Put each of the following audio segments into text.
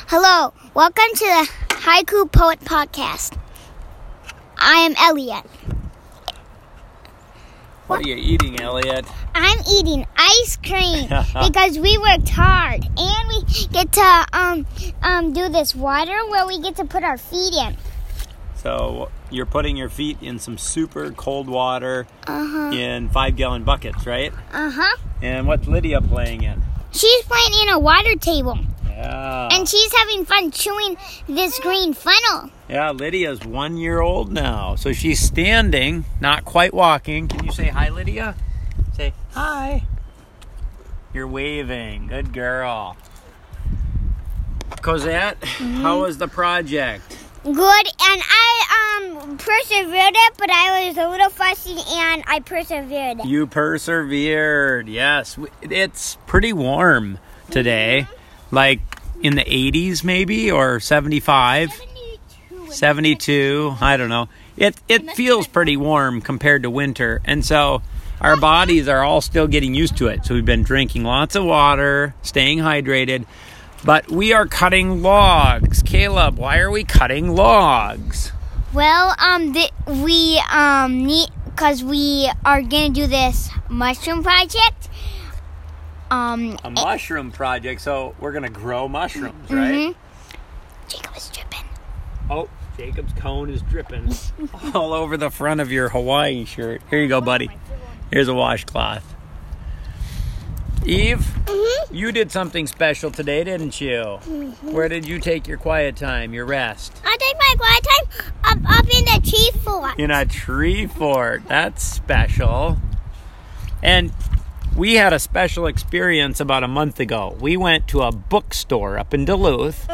Hello, welcome to the Haiku Poet Podcast. I am Elliot. What are you eating, Elliot? I'm eating ice cream because we worked hard, and we get to do this water where we get to put our feet in. So you're putting your feet in some super cold water in 5-gallon buckets, right? And what's Lydia playing in? She's playing in a water table. Yeah. And she's having fun chewing this green funnel. Yeah, Lydia's 1 year old now. So she's standing, not quite walking. Can you say hi, Lydia? Say hi. You're waving. Good girl. Cosette, how was the project? Good, and I persevered it, but I was a little fussy, and I persevered it. You persevered, yes. It's pretty warm today, like in the 80s maybe, or 75, 72, I don't know. It feels pretty warm compared to winter, and so our bodies are all still getting used to it. So we've been drinking lots of water, staying hydrated. But we are cutting logs. Caleb, why are we cutting logs? Well, we need, because we are going to do this mushroom project. A mushroom project, so we're going to grow mushrooms, right? Jacob is dripping. Oh, Jacob's cone is dripping all over the front of your Hawaii shirt. Here you go, buddy. Here's a washcloth. Eve, you did something special today, didn't you? Where did you take your quiet time, your rest? I take my quiet time up in the tree fort. In a tree fort. That's special. And we had a special experience about a month ago. We went to a bookstore up in Duluth.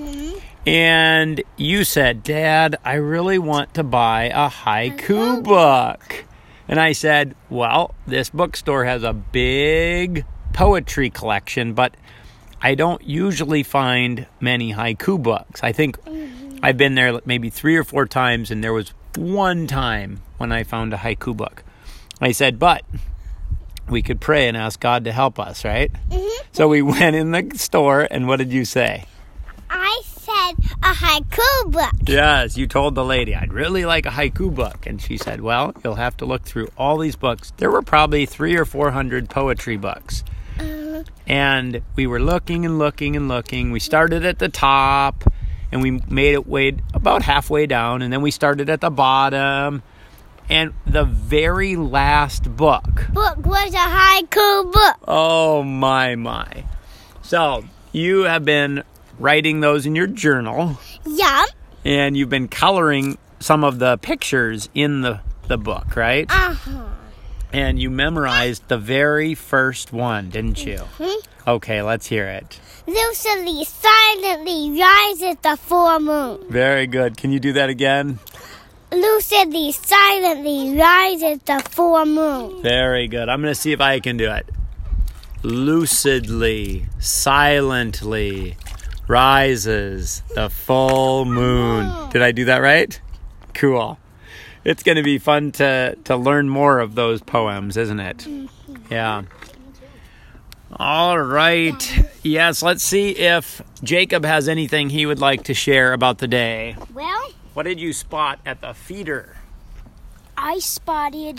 And you said, Dad, I really want to buy a haiku book. And I said, well, this bookstore has a big poetry collection, but I don't usually find many haiku books. I think I've been there maybe 3 or 4 times, and there was one time when I found a haiku book. I said, but we could pray and ask God to help us, right? So we went in the store, and what did you say? I said a haiku book. Yes, you told the lady, I'd really like a haiku book. And she said, well, you'll have to look through all these books. There were probably 300 or 400 poetry books. And we were looking and looking and looking. We started at the top, and we made it way about halfway down. And then we started at the bottom. And the very last book Was a haiku book. Oh, my. So, you have been writing those in your journal. Yeah. And you've been coloring some of the pictures in the book, right? And you memorized the very first one, didn't you? Okay, let's hear it. Lucidly, silently rises the full moon. Very good. Can you do that again? Lucidly, silently rises the full moon. Very good. I'm going to see if I can do it. Lucidly, silently rises the full moon. Did I do that right? Cool. It's going to be fun to learn more of those poems, isn't it? Yeah. All right. Yes, let's see if Jacob has anything he would like to share about the day. Well, What did you spot at the feeder? I spotted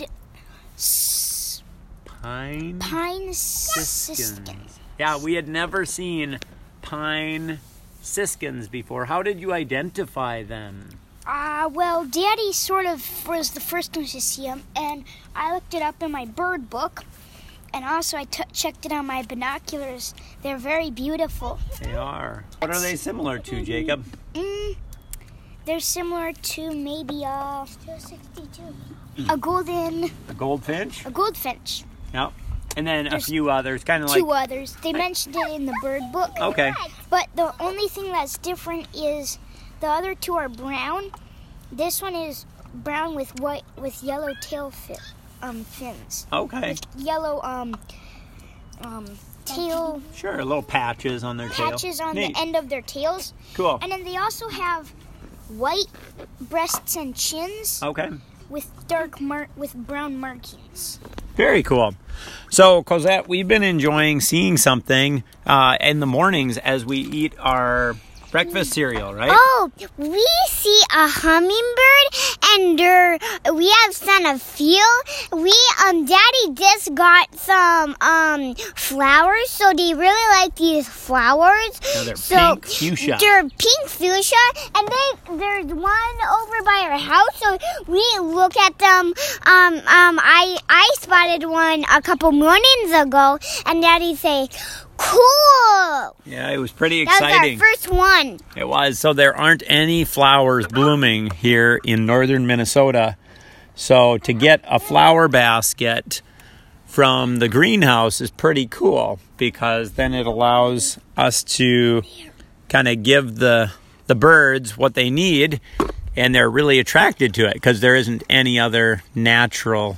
Pine siskins. Yeah, we had never seen pine siskins before. How did you identify them? Well, Daddy sort of was the first one to see them, and I looked it up in my bird book, and also I checked it on my binoculars. They're very beautiful. They are. What are they similar to, Jacob? They're similar to maybe a golden... A goldfinch? A goldfinch. Yep. And then a few others, kind of like... 2 others. They mentioned it in the bird book. Okay. But the only thing that's different is the other 2 are brown. This one is brown with yellow tail fins. Okay. With yellow tail... Sure, little patches on their tail. Patches on Neat. the end of their tails. Cool. And then they also have white breasts and chins. Okay. With with brown markings. Very cool. So, Cosette, we've been enjoying seeing something in the mornings as we eat our breakfast cereal, right? Oh, we see a hummingbird, and we have seen a few. Daddy just got some flowers, so they really like these flowers. Oh, they're pink fuchsia. They're pink fuchsia, and there's one over by our house, so we look at them. I spotted one a couple mornings ago, and Daddy say, "Cool!" Yeah, it was pretty exciting. That was our first one. It was. So there aren't any flowers blooming here in northern Minnesota. So to get a flower basket from the greenhouse is pretty cool, because then it allows us to kind of give the birds what they need, and they're really attracted to it because there isn't any other natural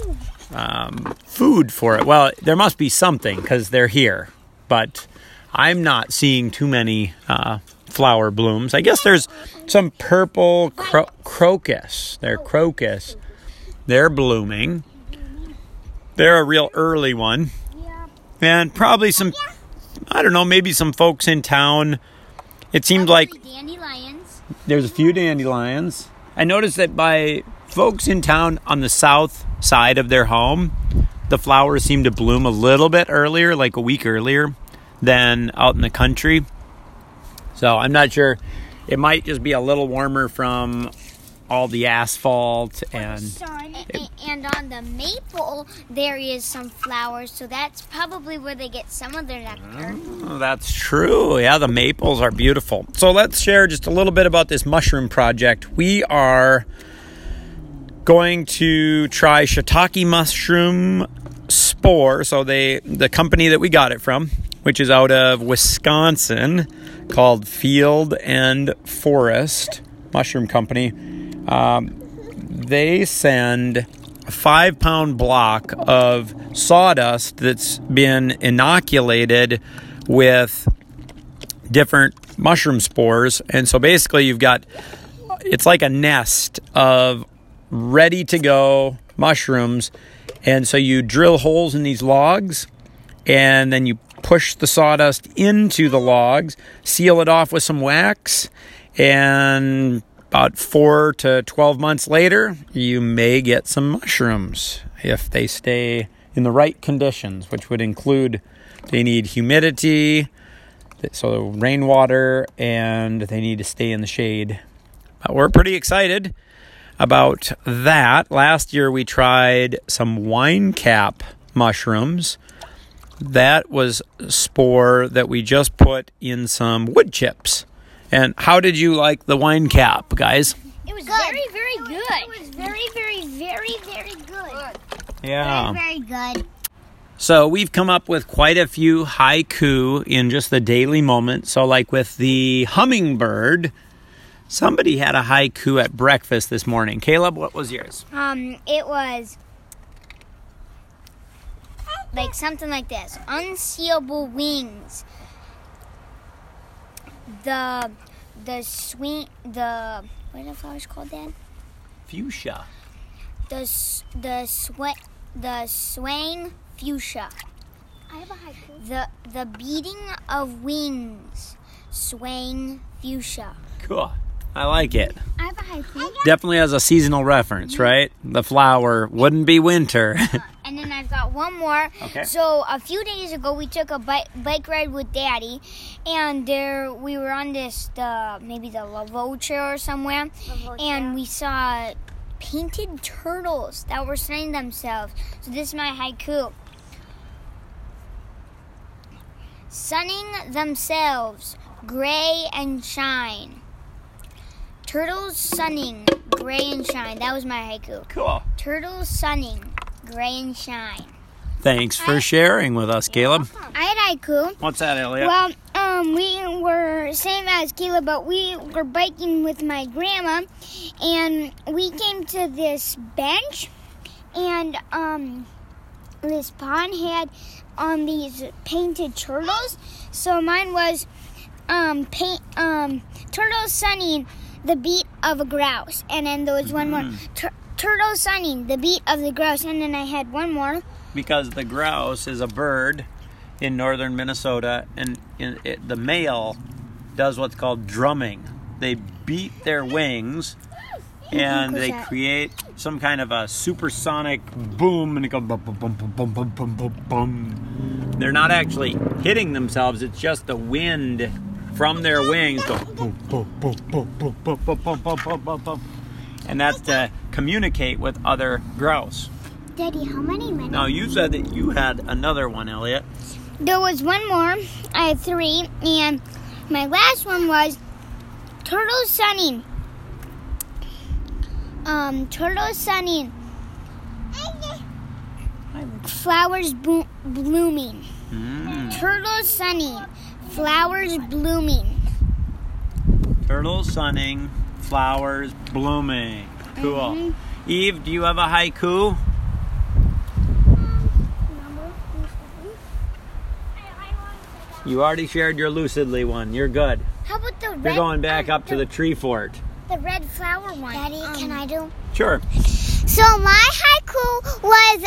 food for it. Well, there must be something because they're here, but I'm not seeing too many flower blooms. I guess there's some purple crocus. They're crocus. They're blooming. They're a real early one. And probably some, I don't know, maybe some folks in town. It seemed like Dandelions. there's a few dandelions. I noticed that by folks in town on the south side of their home, the flowers seem to bloom a little bit earlier, like a week earlier than out in the country. So I'm not sure. It might just be a little warmer from all the asphalt and on the maple there is some flowers, so that's probably where they get some of their nectar. Oh, that's true. Yeah, the maples are beautiful. So let's share just a little bit about this mushroom project. We are going to try shiitake mushroom spore. So the company that we got it from, which is out of Wisconsin, called Field and Forest Mushroom Company. They send a 5-pound block of sawdust that's been inoculated with different mushroom spores. And so basically it's like a nest of ready to go mushrooms. And so you drill holes in these logs, and then you push the sawdust into the logs, seal it off with some wax, and about 4 to 12 months later, you may get some mushrooms if they stay in the right conditions, which would include they need humidity, so rainwater, and they need to stay in the shade. But we're pretty excited about that. Last year we tried some wine cap mushrooms. That was a spore that we just put in some wood chips. And how did you like the wine cap, guys? It was very, very good. It was very, very, very, very good. Yeah. Very, very good. So we've come up with quite a few haiku in just the daily moment. So like with the hummingbird, somebody had a haiku at breakfast this morning. Caleb, what was yours? It was like something like this. Unseeable wings. What are the flowers called, Dad? Fuchsia. The swaying fuchsia. I have a haiku. The beating of wings, swaying fuchsia. Cool. I like it. I have a haiku. Definitely has a seasonal reference, right? The flower wouldn't be winter. And then I've got one more. Okay. So a few days ago, we took a bike ride with Daddy, and we were on maybe the Lavocha or somewhere, and we saw painted turtles that were sunning themselves. So this is my haiku. Sunning themselves, gray and shine. Turtles sunning, gray and shine. That was my haiku. Cool. Turtles sunning, gray and shine. Thanks for sharing with us, Caleb. I had haiku. What's that, Elliot? Well, we were same as Caleb, but we were biking with my grandma, and we came to this bench, and this pond had these painted turtles. So mine was turtles sunning the beat of a grouse, and then there was one more turtles sunning the beat of the grouse, and then I had one more. Because the grouse is a bird in northern Minnesota, and the male does what's called drumming. They beat their wings and they create some kind of a supersonic boom, and it goes bum, bum, bum, bum, bum, bum, bum, bum, bum. They're not actually hitting themselves, it's just the wind from their wings go boom, boom, boom, boom, boom, boom, boom, boom, boom, boom, boom, boom. And that's to communicate with other grouse. Daddy, how many minutes? Now, you said that you had another one, Elliot. There was one more. I had 3, and my last one was turtles sunning. Turtles sunning. Flowers blooming. Turtles sunning. Flowers blooming. Turtles sunning, flowers blooming. Cool. Eve, do you have a haiku? You already shared your lucidly one. You're good. How about the red? You're going back up to the tree fort. The red flower one. Daddy, can I do? Sure. So my haiku was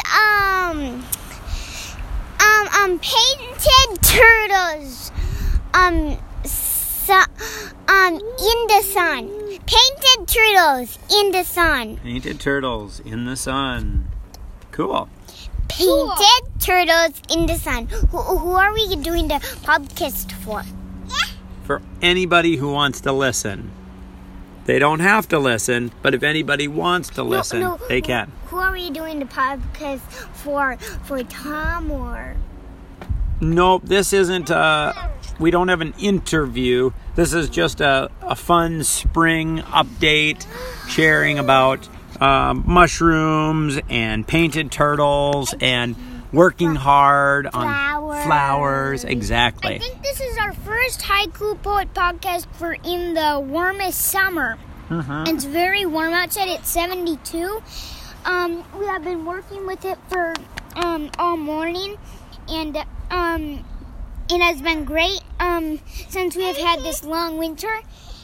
painted turtles in the sun. Painted turtles in the sun. Painted turtles in the sun. Cool. Painted turtles in the sun. Who are we doing the podcast for? For anybody who wants to listen. They don't have to listen, but if anybody wants to listen, they can. Who are we doing the podcast for? For Tom or? Nope, this isn't, we don't have an interview. This is just a fun spring update, sharing about mushrooms and painted turtles and working hard on flowers. Exactly. I think this is our first Haiku Poet podcast for in the warmest summer. It's very warm outside. It's 72. We have been working with it for all morning, and it has been great since we have had this long winter.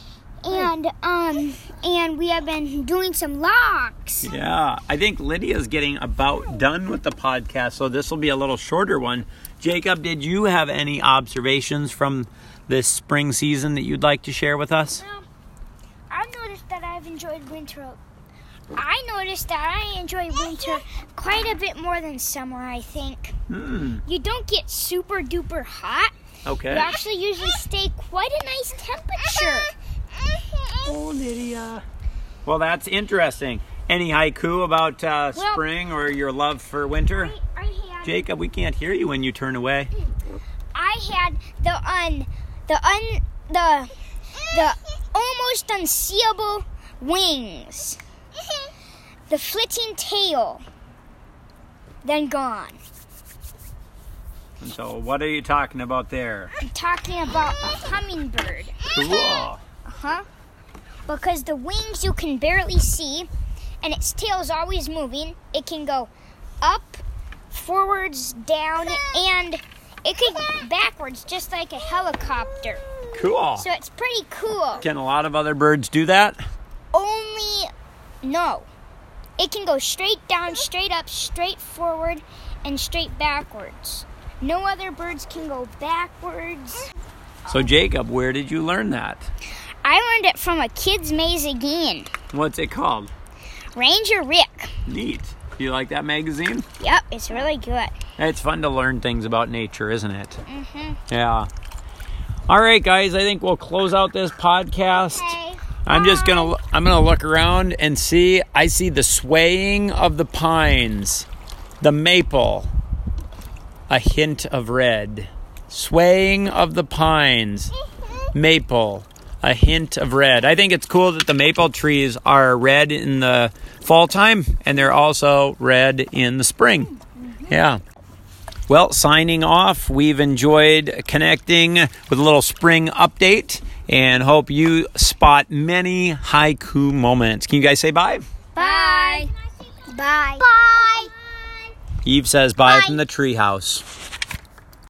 And we have been doing some logs. Yeah, I think Lydia's getting about done with the podcast, so this will be a little shorter one. Jacob, did you have any observations from this spring season that you'd like to share with us? I've noticed that I've enjoyed winter. I noticed that I enjoy winter quite a bit more than summer, I think. You don't get super duper hot. Okay. You actually usually stay quite a nice temperature. Oh, Lydia. Well, that's interesting. Any haiku about spring or your love for winter? I had, Jacob, we can't hear you when you turn away. I had the almost unseeable wings, the flitting tail, then gone. And so, what are you talking about there? I'm talking about a hummingbird. Cool. Because the wings you can barely see, and its tail is always moving. It can go up, forwards, down, and it can go backwards, just like a helicopter. Cool. So it's pretty cool. Can a lot of other birds do that? No. It can go straight down, straight up, straight forward, and straight backwards. No other birds can go backwards. So, Jacob, where did you learn that? I learned it from a Kids Magazine. What's it called? Ranger Rick. Neat. Do you like that magazine? Yep, it's really good. It's fun to learn things about nature, isn't it? Yeah. All right, guys, I think we'll close out this podcast. Okay. I'm gonna look around and see. I see the swaying of the pines, the maple, a hint of red. Swaying of the pines, maple, a hint of red. I think it's cool that the maple trees are red in the fall time and they're also red in the spring. Yeah. Well, signing off, we've enjoyed connecting with a little spring update and hope you spot many haiku moments. Can you guys say bye? Bye. Bye. Bye. Eve says bye from the treehouse.